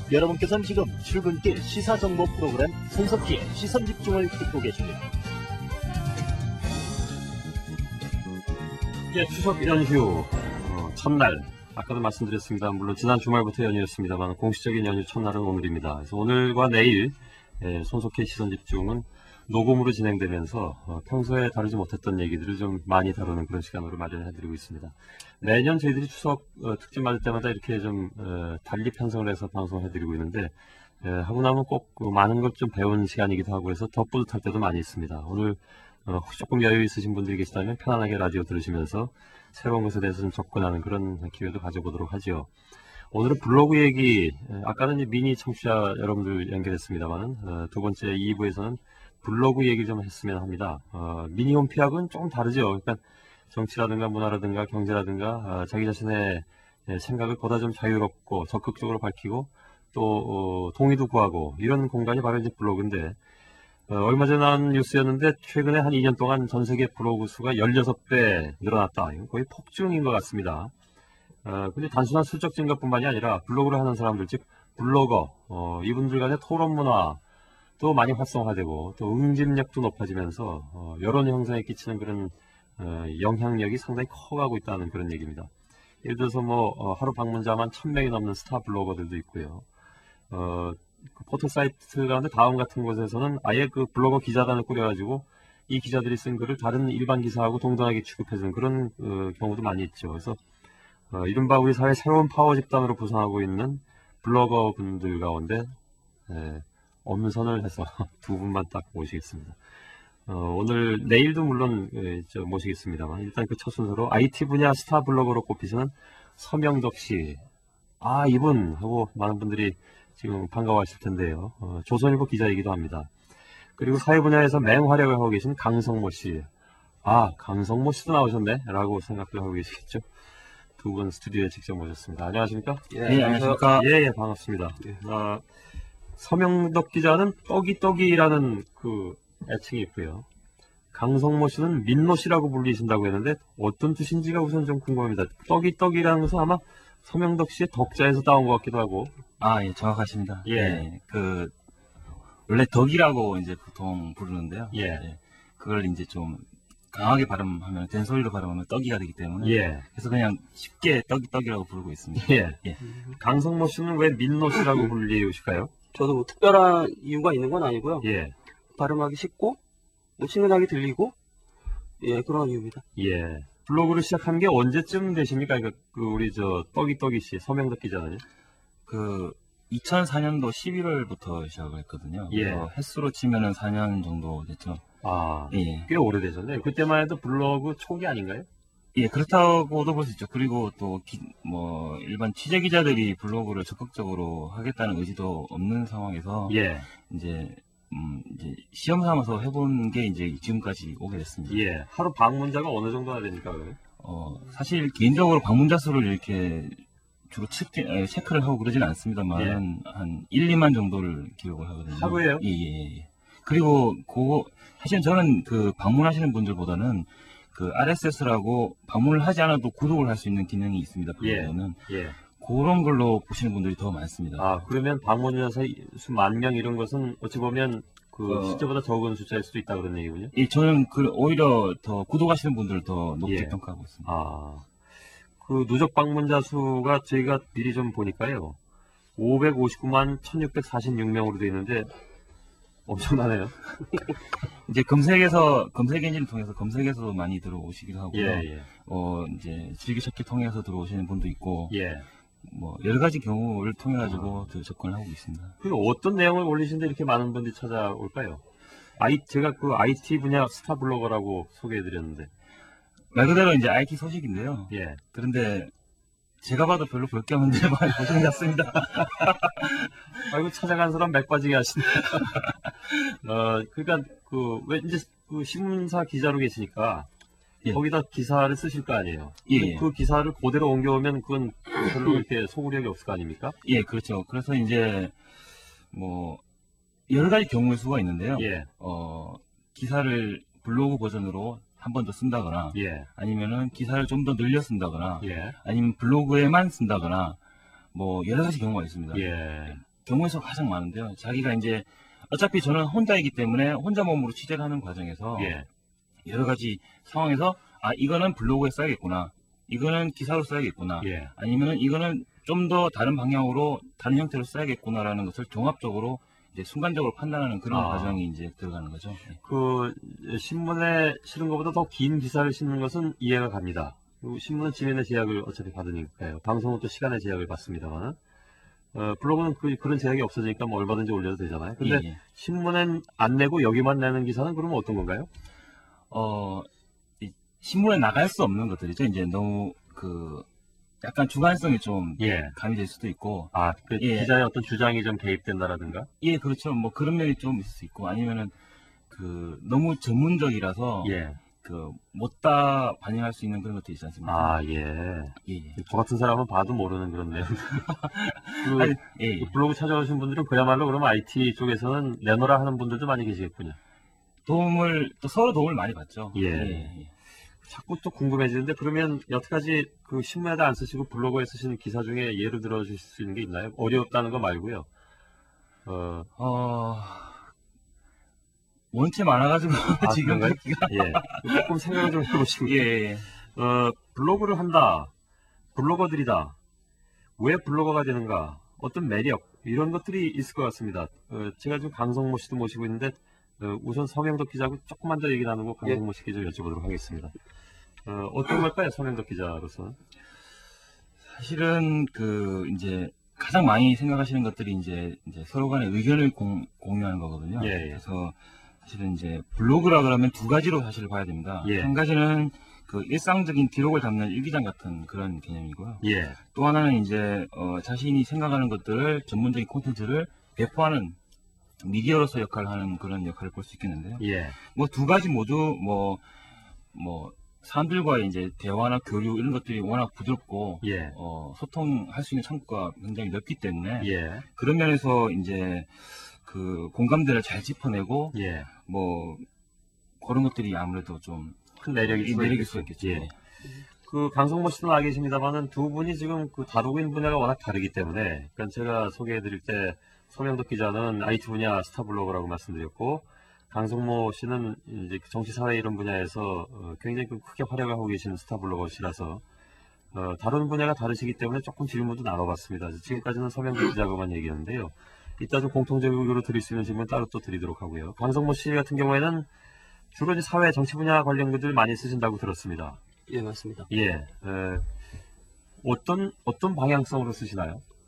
여러분께서는 지금 출근길 시사정보 프로그램 손석희의 시선집중을 듣고 계십니다. 예, 추석 연휴 첫날, 아까도 말씀드렸습니다. 물론 지난 주말부터 연휴였습니다만 공식적인 연휴 첫날은 오늘입니다. 그래서 오늘과 내일 손석희의 시선집중은 녹음으로 진행되면서 평소에 다루지 못했던 얘기들을 좀 많이 다루는 그런 시간으로 마련해드리고 있습니다. 매년 저희들이 추석 특집 맞을 때마다 이렇게 좀 달리 편성을 해서 방송해드리고 있는데 하고 나면 꼭 많은 걸 좀 배운 시간이기도 하고 해서 더 뿌듯할 때도 많이 있습니다. 오늘 혹시 조금 여유 있으신 분들이 계시다면 편안하게 라디오 들으시면서 새로운 것에 대해서 좀 접근하는 그런 기회도 가져보도록 하죠. 오늘은 블로그 얘기, 아까는 미니 청취자 여러분들 연결했습니다만 두 번째 2부에서는 블로그 얘기 좀 했으면 합니다. 미니 홈피하고는 조금 다르죠. 그러니까 정치라든가 문화라든가 경제라든가 자기 자신의 생각을 보다 좀 자유롭고 적극적으로 밝히고 또 동의도 구하고 이런 공간이 바로 이제 블로그인데 얼마 전에 나온 뉴스였는데 최근에 한 2년 동안 전 세계 블로그 수가 16배 늘어났다. 이건 거의 폭증인 것 같습니다. 근데 단순한 수적 증가뿐만이 아니라 블로그를 하는 사람들, 즉 블로거, 이분들 간의 토론 문화도 많이 활성화되고 또 응집력도 높아지면서 여론 형성에 끼치는 그런 영향력이 상당히 커가고 있다는 그런 얘기입니다. 예를 들어서 하루 방문자만 1000명이 넘는 스타 블로거들도 있고요. 그 포털 사이트 가운데 다음 같은 곳에서는 아예 그 블로거 기자단을 꾸려가지고 이 기자들이 쓴 글을 다른 일반 기사하고 동등하게 취급해주는 그런 경우도 많이 있죠. 그래서 이른바 우리 사회 새로운 파워 집단으로 부상하고 있는 블로거 분들 가운데 엄선을 해서 두 분만 딱 모시겠습니다. 오늘 내일도 물론 모시겠습니다만 일단 그 첫 순서로 IT 분야 스타 블로거로 꼽히시는 서명덕 씨, 이분 하고 많은 분들이 지금 반가워하실 텐데요. 조선일보 기자이기도 합니다. 그리고 사회 분야에서 맹활약을 하고 계신 강성모 씨, 강성모 씨도 나오셨네 라고 생각을 하고 계시겠죠. 두 분 스튜디오에 직접 모셨습니다. 안녕하십니까? 네, 안녕하십니까? 예, 반갑습니다. 서명덕 기자는 떡이떡이라는 그 애칭이 있고요. 강성모 씨는 민노 씨라고 불리신다고 했는데 어떤 뜻인지가 우선 좀 궁금합니다. 떡이떡이라는 것은 아마 서명덕 씨의 덕자에서 따온 것 같기도 하고. 예, 정확하십니다. 예. 네, 원래 덕이라고 이제 보통 부르는데요. 예. 그걸 이제 좀 강하게 발음하면, 된소리로 발음하면 떡이가 되기 때문에. 예. 그래서 그냥 쉽게 떡이떡이라고 부르고 있습니다. 예. 강성모 씨는 왜 민노 씨라고 불리우실까요? 저도 뭐 특별한 이유가 있는 건 아니고요. 예. 발음하기 쉽고, 친근하게 들리고, 그런 이유입니다. 예. 블로그를 시작한 게 언제쯤 되십니까? 우리 떡이떡이 씨, 서명덕 기자는요? 2004년도 11월부터 시작을 했거든요. 예. 그래서 횟수로 치면은 4년 정도 됐죠. 예. 꽤 오래되셨네요. 그때만 해도 블로그 초기 아닌가요? 예, 그렇다고도 볼 수 있죠. 그리고 또, 일반 취재 기자들이 블로그를 적극적으로 하겠다는 의지도 없는 상황에서, 예. 이제 시험 삼아서 해본 게 이제 지금까지 오게 됐습니다. 예. 하루 방문자가 어느 정도나 됩니까, 그러면? 사실 개인적으로 방문자 수를 이렇게 주로 체크를 하고 그러지는 않습니다만, 예. 한 1, 2만 정도를 기록을 하거든요. 하루에요? 예. 그리고 사실 저는 방문하시는 분들보다는 RSS라고 방문을 하지 않아도 구독을 할 수 있는 기능이 있습니다. 블로그는. 예. 그런 걸로 보시는 분들이 더 많습니다. 그러면 방문자 수 10,000명 이런 것은 어찌 보면 실제보다 적은 숫자일 수도 있다 그런 얘기군요. 예, 저는 오히려 더 구독하시는 분들을 더 높게 평가하고 있습니다. 그 누적 방문자 수가 저희가 미리 좀 보니까요. 559만 1646명으로 되어 있는데 엄청나네요. 이제 검색 엔진을 통해서 검색에서도 많이 들어오시기도 하고요. 예. 이제 즐기찾기 통해서 들어오시는 분도 있고. 예. 여러 가지 경우를 통해 가지고 접근을 하고 있습니다. 어떤 내용을 올리시는데 이렇게 많은 분들이 찾아올까요? 제가 IT 분야 스타 블로거라고 소개해드렸는데. 말 그대로 이제 IT 소식인데요. 예. 그런데 제가 봐도 별로 볼 게 없는데 많이 보시는 것 같습니다. 아이고, 찾아간 사람 맥 빠지게 하시네. 그러니까, 왜 이제 신문사 기자로 계시니까, 예. 거기다 기사를 쓰실 거 아니에요. 예. 그 기사를 그대로 옮겨오면 그건 별로 이렇게 소구력이 없을 거 아닙니까? 예, 그렇죠. 그래서 이제, 여러 가지 경우의 수가 있는데요. 예. 기사를 블로그 버전으로 한 번 더 쓴다거나, 예. 아니면은 기사를 좀 더 늘려 쓴다거나, 예. 아니면 블로그에만 쓴다거나, 여러 가지 경우가 있습니다. 예. 경우의 수가 가장 많은데요. 자기가 이제 어차피 저는 혼자이기 때문에 혼자 몸으로 취재를 하는 과정에서 예. 여러 가지 상황에서 이거는 블로그에 써야겠구나. 이거는 기사로 써야겠구나. 예. 아니면은 이거는 좀 더 다른 방향으로 다른 형태로 써야겠구나라는 것을 종합적으로 이제 순간적으로 판단하는 그런 과정이 이제 들어가는 거죠. 네. 그 신문에 실은 것보다 더 긴 기사를 싣는 것은 이해가 갑니다. 그리고 신문은 지면의 제약을 어차피 받으니까요. 방송은 또 시간의 제약을 받습니다만, 블로그는 그런 제약이 없어지니까 뭐 얼마든지 올려도 되잖아요. 근데 예. 신문엔 안 내고 여기만 내는 기사는 그러면 어떤 건가요? 이 신문에 나갈 수 없는 것들이죠. 이제 너무 약간 주관성이 좀 예. 가미될 수도 있고. 그 기자의 어떤 주장이 좀 개입된다라든가? 예, 그렇죠. 뭐 그런 면이 좀 있을 수 있고, 아니면은 너무 전문적이라서 예. 못다 반영할 수 있는 그런 것도 있지 않습니까? 예. 예. 저 같은 사람은 봐도 모르는 그런 내용. 예. 블로그 찾아오신 분들은 그야말로 그러면 IT 쪽에서는 내놓으라 하는 분들도 많이 계시겠군요. 또 서로 도움을 많이 받죠. 예. 자꾸 또 궁금해지는데, 그러면 여태까지 그 신문에다 안 쓰시고 블로그에 쓰시는 기사 중에 예를 들어 주실 수 있는 게 있나요? 어려웠다는 거 말고요. 원체 많아가지고 지금 그런가요? 예. 조금 생각을 좀 해보시고. 예. 블로그를 한다. 블로거들이다. 왜 블로거가 되는가? 어떤 매력, 이런 것들이 있을 것 같습니다. 제가 지금 강성모 씨도 모시고 있는데, 우선 서명덕 기자하고 조금만 더 얘기 나누고 강성모 씨께 좀 여쭤보도록 하겠습니다. 어떤 걸까요, 서명덕 기자로서? 사실은 이제 가장 많이 생각하시는 것들이 이제 서로 간의 의견을 공유하는 거거든요. 예. 그래서 사실은 이제 블로그라 그러면 두 가지로 사실 봐야 됩니다. 예. 한 가지는 일상적인 기록을 담는 일기장 같은 그런 개념이고요. 예. 또 하나는 이제 자신이 생각하는 것들을 전문적인 콘텐츠를 배포하는 미디어로서 역할을 하는 그런 역할을 볼 수 있겠는데요. 예. 뭐 두 가지 모두 사람들과의 이제 대화나 교류 이런 것들이 워낙 부드럽고 예. 소통할 수 있는 창구가 굉장히 넓기 때문에 예. 그런 면에서 이제 공감대를 잘 짚어내고 예. 그런 것들이 아무래도 좀 큰 매력일 수가 있겠죠. 예. 강성모 씨도 나 계십니다만은 두 분이 지금 다루고 있는 분야가 워낙 다르기 때문에, 그러니까 제가 소개해드릴 때 서명덕 기자는 IT 분야 스타블로거라고 말씀드렸고, 강성모 씨는 이제 정치 사회 이런 분야에서 굉장히 크게 활약하고 계신 스타블로거시라서 다루는 분야가 다르시기 때문에 조금 질문도 나눠봤습니다. 지금까지는 서명덕 기자하고만 얘기했는데요. 이따 좀 공통적으로 드릴 수 있는 질문 따로 또 드리도록 하고요. 강성모 씨 같은 경우에는 주로 이제 사회 정치 분야 관련 글들 많이 쓰신다고 들었습니다. 예, 맞습니다. 예. 어떤 방향성으로 쓰시나요?